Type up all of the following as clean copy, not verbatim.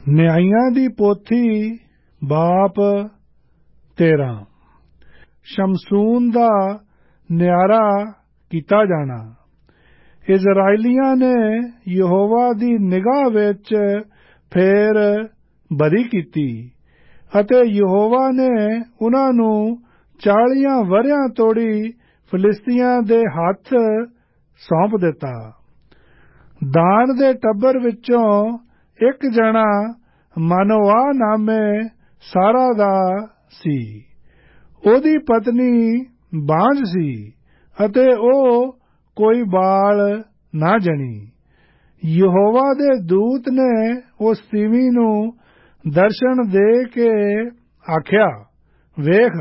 ਨਿਆਂਇਆਂ ਦੀ ਪੋਥੀ ਬਾਪ 13। ਸ਼ਮਸ਼ੂਨ ਦਾ ਨਿਆਰਾ ਕੀਤਾ ਜਾਣਾ। ਇਜ਼ਰਾਈਲੀਆਂ ਨੇ ਯਹੋਵਾ ਦੀ ਨਿਗਾਹ ਵਿੱਚ ਫੇਰ ਬਦੀ ਕੀਤੀ ਅਤੇ ਯਹੋਵਾ ਨੇ ਉਨ੍ਹਾਂ ਨੂੰ 40 ਵਰ੍ਹਿਆਂ ਤੋੜੀ ਫਿਲਿਸਤੀਆਂ ਦੇ ਹੱਥ ਸੌਂਪ ਦਿੱਤਾ। ਦਾਨ ਦੇ ਟੱਬਰ ਵਿੱਚੋਂ ਇੱਕ ਜਣਾ ਮਨੋਆਹ ਨਾਮੇ ਸਾਰਾ ਦਾ ਸੀ। ਉਹਦੀ ਪਤਨੀ ਬਾਂਝ ਸੀ ਅਤੇ ਉਹ ਕੋਈ ਬਾਲ ਨਾ ਜਣੀ। ਯਹੋਵਾ ਦੇ ਦੂਤ ਨੇ ਉਸ ਤੀਵੀਂ ਨੂੰ ਦਰਸ਼ਨ ਦੇ ਕੇ ਆਖਿਆ, ਵੇਖ,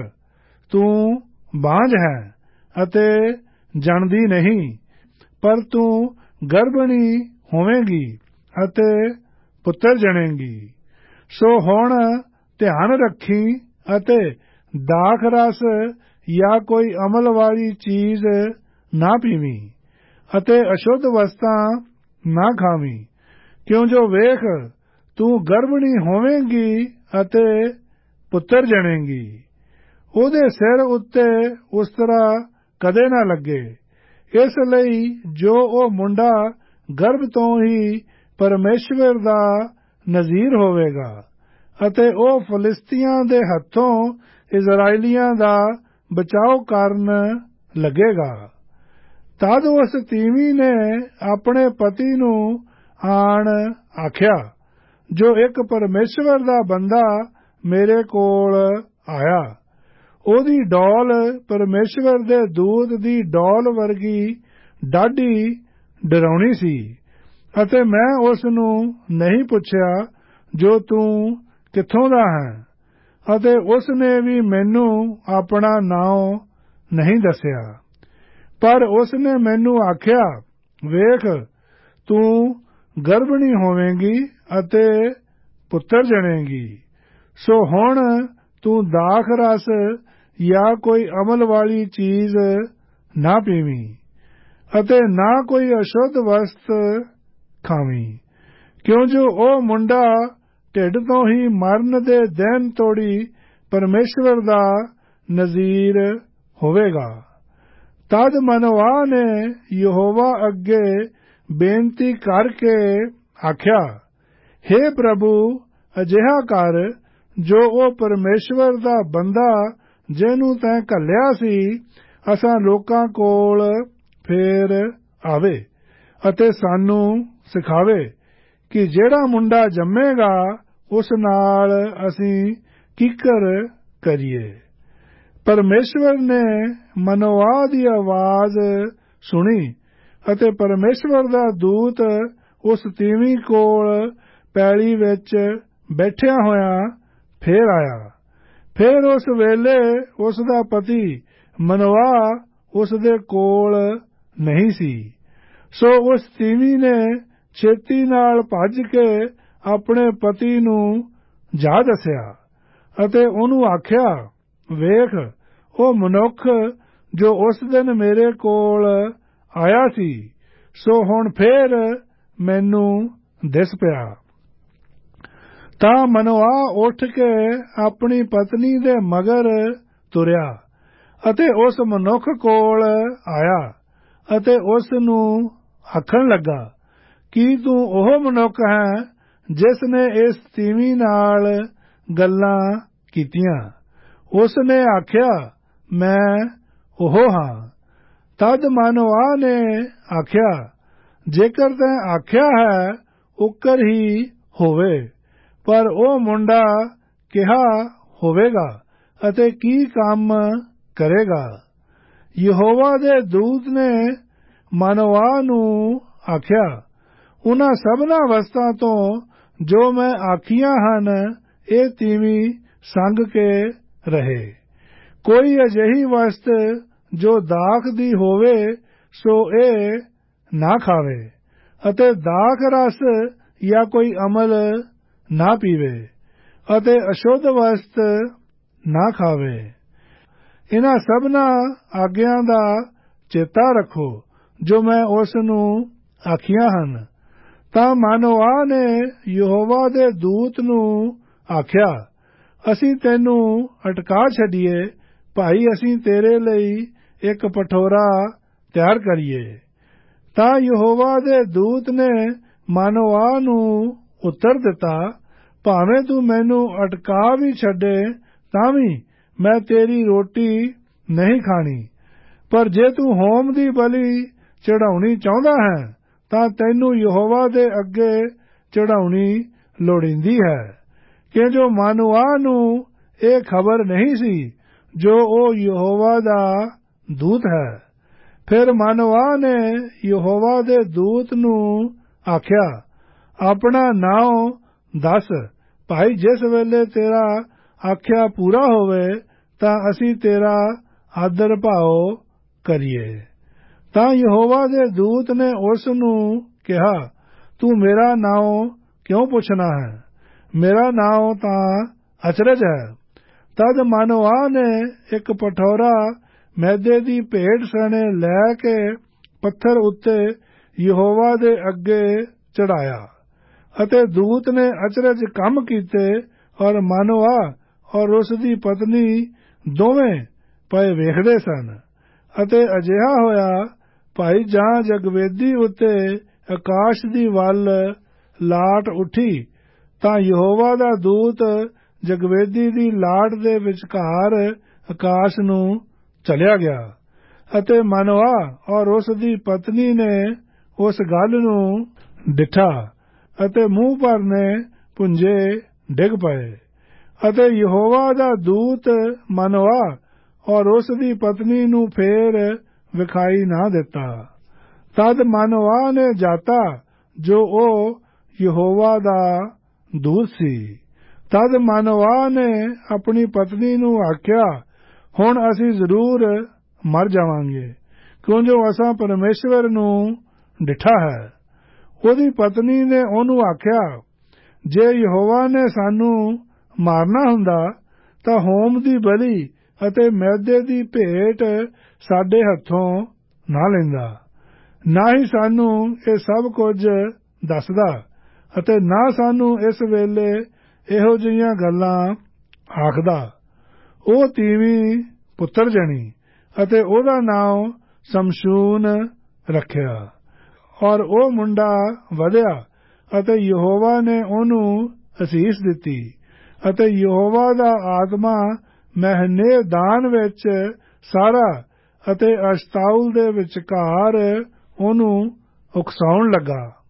ਤੂੰ ਬਾਂਝ ਹੈ ਅਤੇ ਜਣਦੀ ਨਹੀਂ, ਪਰ ਤੂੰ ਗਰਭਣੀ ਹੋਵੇਂਗੀ ਅਤੇ ਪੁੱਤਰ ਜਣੇਂਗੀ। ਸੋ ਹੁਣ ਧਿਆਨ ਰੱਖੀ ਅਤੇ ਦਾਖ ਰਸ ਜਾਂ ਕੋਈ ਅਮਲ ਵਾਲੀ ਚੀਜ਼ ਨਾ ਪੀਵੀਂ ਅਤੇ ਅਸ਼ੁੱਧ ਵਸਤਾਂ ਨਾ ਖਾਵੀਂ, ਕਿਉਂ ਜੋ ਵੇਖ, ਤੂੰ ਗਰਭਣੀ ਹੋਵੇਂਗੀ ਅਤੇ ਪੁੱਤਰ ਜਣੇਂਗੀ। ਉਹਦੇ ਸਿਰ ਉੱਤੇ ਉਸਤਰਾ ਕਦੇ ਨਾ ਲੱਗੇ, ਇਸ ਲਈ ਜੋ ਉਹ ਮੁੰਡਾ ਗਰਭ ਤੋਂ ਹੀ ਪਰਮੇਸ਼ਵਰ ਦਾ ਨਜ਼ੀਰ ਹੋਵੇਗਾ ਅਤੇ ਉਹ ਫਿਲਿਸਤੀਆਂ ਦੇ ਹੱਥੋਂ ਇਜ਼ਰਾਈਲੀਆਂ ਦਾ ਬਚਾਓ ਕਰਨ ਲੱਗੇਗਾ। ਤਦ ਉਸ ਤੀਵੀਂ ਨੇ ਆਪਣੇ ਪਤੀ ਨੂੰ ਆਣ ਆਖਿਆ, ਜੋ ਇੱਕ ਪਰਮੇਸ਼ਵਰ ਦਾ ਬੰਦਾ ਮੇਰੇ ਕੋਲ ਆਇਆ। ਉਹਦੀ ਡੌਲ ਪਰਮੇਸ਼ਵਰ ਦੇ ਦੂਤ ਦੀ ਡੌਲ ਵਰਗੀ ਡਾਢੀ ਡਰਾਉਣੀ ਸੀ ਅਤੇ ਮੈਂ ਉਸ ਨੂੰ ਨਹੀਂ ਪੁੱਛਿਆ, ਜੋ ਤੂੰ ਕਿੱਥੋਂ ਦਾ ਹੈ, ਅਤੇ ਉਸ ਨੇ ਵੀ ਮੈਨੂੰ ਆਪਣਾ ਨਾਮ ਨਹੀਂ ਦੱਸਿਆ। ਪਰ ਉਸ ਨੇ ਮੈਨੂੰ ਆਖਿਆ, ਵੇਖ, ਤੂੰ ਗਰਭਣੀ ਹੋਵੇਂਗੀ ਅਤੇ ਪੁੱਤਰ ਜਣੇਂਗੀ। ਸੋ ਹੁਣ ਤੂੰ ਦਾਖ ਰਸ ਜਾਂ ਕੋਈ ਅਮਲ ਵਾਲੀ ਚੀਜ਼ ਨਾ ਪੀਵੀਂ ਅਤੇ ਨਾ ਕੋਈ ਅਸ਼ੁੱਧ ਵਸਤ ਖਾਵੀਂ, ਕਿਉਂ ਜੋ ਉਹ ਮੁੰਡਾ ਢਿੱਡ ਤੋਂ ਹੀ ਮਰਨ ਦੇ ਦਿਨ ਤੋੜੀ ਪਰਮੇਸ਼ਵਰ ਦਾ ਨਜ਼ੀਰ ਹੋਵੇਗਾ। ਤਦ ਮਨੋਆਹ ਨੇ ਯਹੋਵਾ ਅੱਗੇ ਬੇਨਤੀ ਕਰਕੇ ਆਖਿਆ, ਹੇ ਪ੍ਰਭੂ, ਅਜਿਹਾ ਕਰ ਜੋ ਉਹ ਪਰਮੇਸ਼ਵਰ ਦਾ ਬੰਦਾ ਜਿਹਨੂੰ ਤੈਂ ਘੱਲਿਆ ਸੀ ਅਸਾਂ ਲੋਕਾਂ ਕੋਲ ਫੇਰ ਆਵੇ ਅਤੇ ਸਾਨੂੰ ਸਿਖਾਵੇ ਕਿ ਜਿਹੜਾ ਮੁੰਡਾ ਜੰਮੇਗਾ ਉਸ ਨਾਲ ਅਸੀਂ ਕੀਕਰ ਕਰੀਏ। ਪਰਮੇਸ਼ਵਰ ਨੇ ਮਨੋਆਹ ਦੀ ਆਵਾਜ਼ ਸੁਣੀ ਅਤੇ ਪਰਮੇਸ਼ਵਰ ਦਾ ਦੂਤ ਉਸ ਤੀਵੀਂ ਕੋਲ ਪੈਲੀ ਵਿੱਚ ਬੈਠਿਆ ਹੋਇਆ ਫੇਰ ਆਇਆ। ਫੇਰ ਉਸ ਵੇਲੇ ਉਸ ਦਾ ਪਤੀ ਮਨੋਆਹ ਉਸ ਦੇ ਕੋਲ ਨਹੀਂ ਸੀ। ਸੋ ਉਸ ਤੀਵੀਂ ਨੇ ਛੇਤੀ ਨਾਲ ਭੱਜ ਕੇ ਆਪਣੇ ਪਤੀ ਨੂੰ ਜਾ ਦੱਸਿਆ ਅਤੇ ਉਹਨੂੰ ਆਖਿਆ, ਵੇਖ, ਉਹ ਮਨੁੱਖ ਜੋ ਉਸ ਦਿਨ ਮੇਰੇ ਕੋਲ ਆਇਆ ਸੀ, ਸੋ ਹੁਣ ਫੇਰ ਮੈਨੂੰ ਦਿਸ ਪਿਆ। ਤਾਂ ਮਨੋਆਹ ਉੱਠ ਕੇ ਆਪਣੀ ਪਤਨੀ ਦੇ ਮਗਰ ਤੁਰਿਆ ਅਤੇ ਉਸ ਮਨੁੱਖ ਕੋਲ ਆਇਆ ਅਤੇ ਉਸ ਨੂੰ ਆਖਣ ਲੱਗਾ, ਕੀ ਤੂੰ ਉਹ ਮਨੁੱਖ ਹੈ ਜਿਸ ਨੇ ਇਸ ਤੀਵੀਂ ਨਾਲ ਗੱਲਾਂ ਕੀਤੀਆਂ? ਉਸ ਨੇ ਆਖਿਆ, ਮੈਂ ਉਹ ਹਾਂ। ਤਦ ਮਨੋਆਹ ਨੇ ਆਖਿਆ, ਜੇਕਰ ਤੈਂ ਆਖਿਆ ਹੈ, ਉਕਰ ਹੀ ਹੋਵੇ, ਪਰ ਉਹ ਮੁੰਡਾ ਕਿਹਾ ਹੋਵੇਗਾ ਅਤੇ ਕੀ ਕੰਮ ਕਰੇਗਾ? ਯਹੋਵਾ ਦੇ ਦੂਤ ਨੇ ਮਨੋਆਹ ਨੂੰ ਆਖਿਆ, ਉਨ੍ਹਾਂ ਸਭਨਾਂ ਵਸਤਾਂ ਤੋਂ ਜੋ ਮੈਂ ਆਖੀਆਂ ਹਨ, ਇਹ ਤੀਵੀਂ ਸੰਗ ਕੇ ਰਹੇ। ਕੋਈ ਅਜਿਹੀ ਵਸਤ ਜੋ ਦਾਖ ਦੀ ਹੋਵੇ ਸੋ ਇਹ ਨਾ ਖਾਵੇ ਅਤੇ ਦਾਖ ਰਸ ਜਾਂ ਕੋਈ ਅਮਲ ਨਾ ਪੀਵੇ ਅਤੇ ਅਸ਼ੁੱਧ ਵਸਤ ਨਾ ਖਾਵੇ। ਇਨ੍ਹਾਂ ਸਭਨਾਂ ਆਗਿਆਂ ਦਾ ਚੇਤਾ ਰੱਖੋ ਜੋ ਮੈਂ ਉਸ ਨੂੰ ਆਖੀਆਂ ਹਨ। ਤਾਂ ਮਨੋਆ ਨੇ ਯਹੋਵਾ ਦੇ ਦੂਤ ਨੂੰ ਆਖਿਆ, ਅਸੀਂ ਤੈਨੂੰ ਅਟਕਾ ਛੱਡੀਏ, ਭਾਈ ਅਸੀਂ ਤੇਰੇ ਲਈ ਇੱਕ ਪਠੋਰਾ ਤਿਆਰ ਕਰੀਏ। ਤਾਂ ਯਹੋਵਾ ਦੇ ਦੂਤ ਨੇ ਮਨੋਆ ਨੂੰ ਉੱਤਰ ਦਿੱਤਾ, ਭਾਵੇਂ ਤੂੰ ਮੈਨੂੰ ਅਟਕਾ ਵੀ ਛੱਡੇ ਤਾਂ ਵੀ ਮੈਂ ਤੇਰੀ ਰੋਟੀ ਨਹੀਂ ਖਾਣੀ, ਪਰ ਜੇ ਤੂੰ ਹੋਮ ਦੀ ਬਲੀ ਚੜਾਉਣੀ ਚਾਹੁੰਦਾ ਹੈ ਤਾਂ ਤੈਨੂੰ ਯਹੋਵਾ ਦੇ ਅੱਗੇ ਚੜਾਉਣੀ ਲੋੜੀਂਦੀ ਹੈ। ਕਿ ਜੋ ਮਨੋਆ ਨੂੰ ਇਹ ਖਬਰ ਨਹੀਂ ਸੀ ਜੋ ਉਹ ਯਹੋਵਾ ਦਾ ਦੂਤ ਹੈ। ਫਿਰ ਮਨੋਆ ਨੇ ਯਹੋਵਾ ਦੇ ਦੂਤ ਨੂੰ ਆਖਿਆ, ਆਪਣਾ ਨਾਮ ਦੱਸ, ਭਾਈ ਜਿਸ ਵੇਲੇ ਤੇਰਾ ਆਖਿਆ ਪੂਰਾ ਹੋਵੇ ਤਾਂ ਅਸੀਂ ਤੇਰਾ ਆਦਰ ਭਾਉ ਕਰੀਏ। ਤਾਂ ਯਹੋਵਾ ਦੇ ਦੂਤ ਨੇ ਉਸ ਨੂੰ ਕਿਹਾ, ਤੂੰ ਮੇਰਾ ਨਾਮ ਕਿਉਂ ਪੁੱਛਣਾ ਹੈ? ਮੇਰਾ ਨਾਮ ਤਾਂ ਅਚਰਜ ਹੈ। ਤਦ ਮਨੋਆ ਨੇ ਇੱਕ ਪਠੋਰਾ ਮੈਦੇ ਦੀ ਭੇਡ ਸਣੇ ਲੈ ਕੇ ਪੱਥਰ ਉੱਤੇ ਯਹੋਵਾ ਦੇ ਅੱਗੇ ਚੜਾਇਆ, ਅਤੇ ਦੂਤ ਨੇ ਅਚਰਜ ਕੰਮ ਕੀਤੇ, ਔਰ ਮਨੋਆ ਔਰ ਉਸ ਦੀ ਪਤਨੀ ਦੋਵੇਂ ਪਏ ਵੇਖਦੇ ਸਨ। ਅਤੇ ਅਜਿਹਾ ਹੋਇਆ, ਭਾਈ ਜਾਂ ਜਗਵੇਦੀ ਉੱਤੇ ਆਕਾਸ਼ ਦੀ ਵੱਲ ਲਾਟ ਉੱਠੀ, ਤਾਂ ਯਹੋਵਾ ਦਾ ਦੂਤ ਜਗਵੇਦੀ ਦੀ ਲਾਟ ਦੇ ਵਿਚਕਾਰ ਆਕਾਸ਼ ਨੂੰ ਚਲਿਆ ਗਿਆ, ਅਤੇ ਮਨੋਆ ਔਰ ਉਸ ਦੀ ਪਤਨੀ ਨੇ ਉਸ ਗੱਲ ਨੂੰ ਡਿਠਾ, ਅਤੇ ਮੂੰਹ ਭਰਨੇ ਪੁੰਜੇ ਡਿੱਗ ਪਏ। ਅਤੇ ਯਹੋਵਾ ਦਾ ਦੂਤ ਮਨੋਆ ਔਰ ਉਸ ਦੀ ਪਤਨੀ ਨੂੰ ਫੇਰ ਵਿਖਾਈ ਨਾ ਦਿੱਤਾ। ਤਦ ਮਨੋਆ ਨੇ ਜਾਤਾ ਜੋ ਉਹ ਯਹੋਵਾ ਦਾ ਦੂਤ ਸੀ। ਤਦ ਮਨੋਆ ਨੇ ਆਪਣੀ ਪਤਨੀ ਨੂੰ ਆਖਿਆ, ਹੁਣ ਅਸੀਂ ਜ਼ਰੂਰ ਮਰ ਜਾਵਾਂਗੇ, ਕਿਉਂ ਜੋ ਅਸਾਂ ਪਰਮੇਸ਼ਵਰ ਨੂੰ ਡਿਠਾ ਹੈ। ਉਹਦੀ ਪਤਨੀ ਨੇ ਉਹਨੂੰ ਆਖਿਆ, ਜੇ ਯਹੋਵਾ ਨੇ ਸਾਨੂੰ ਮਾਰਨਾ ਹੁੰਦਾ ਤਾਂ ਹੋਮ ਦੀ ਬਲੀ ਅਤੇ ਮੈਦੇ ਦੀ ਭੇਟ ਸਾਡੇ ਹੱਥੋਂ ਨਾ ਲੈਂਦਾ, ਨਾ ਹੀ ਸਾਨੂੰ ਇਹ ਸਭ ਕੁਝ ਦੱਸਦਾ, ਅਤੇ ਨਾ ਸਾਨੂੰ ਇਸ ਵੇਲੇ ਇਹੋ ਜਿਹੀਆਂ ਗੱਲਾਂ ਆਖਦਾ। ਉਹ ਤੀਵੀਂ ਪੁੱਤਰ ਜਣੀ, ਅਤੇ ਉਹਦਾ ਨਾਮ ਸ਼ਮਸ਼ੂਨ ਰੱਖਿਆ। ਔਰ ਉਹ ਮੁੰਡਾ ਵਧਿਆ, ਅਤੇ ਯਹੋਵਾ ਨੇ ਉਹਨੂੰ ਅਸੀਸ ਦਿੱਤੀ, ਅਤੇ ਯਹੋਵਾ ਦਾ ਆਤਮਾ ਮਹਨੇਦਾਨ ਵਿੱਚ ਸਾਰਾ ਅਤੇ ਅਸ਼ਤਾਉਲ ਦੇ ਵਿਚਕਾਰ ਉਹਨੂੰ ਉਕਸਾਉਣ ਲੱਗਾ।